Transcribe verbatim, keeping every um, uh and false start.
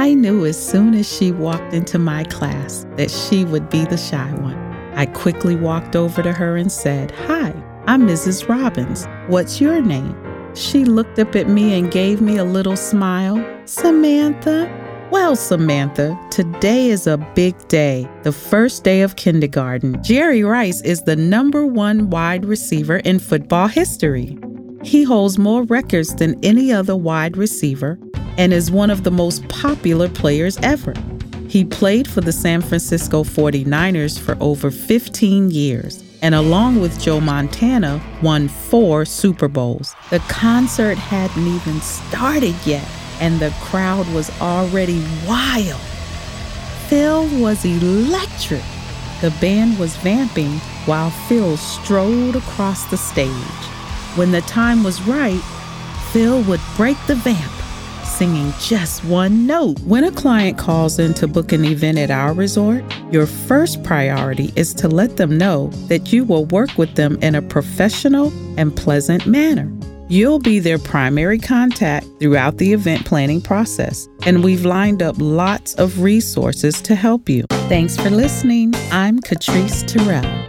I knew as soon as she walked into my class that she would be the shy one. I quickly walked over to her and said, "Hi, I'm Missus Robbins. What's your name?" She looked up at me and gave me a little smile. "Samantha." "Well, Samantha, today is a big day, the first day of kindergarten. Jerry Rice is the number one wide receiver in football history. He holds more records than any other wide receiver and is one of the most popular players ever. He played for the San Francisco forty-niners for over fifteen years, and along with Joe Montana, won four Super Bowls. The concert hadn't even started yet, and the crowd was already wild. Phil was electric. The band was vamping while Phil strode across the stage. When the time was right, Phil would break the vamp, singing just one note. When a client calls in to book an event at our resort, your first priority is to let them know that you will work with them in a professional and pleasant manner. You'll be their primary contact throughout the event planning process, and we've lined up lots of resources to help you. Thanks for listening. I'm Catrice Terrell.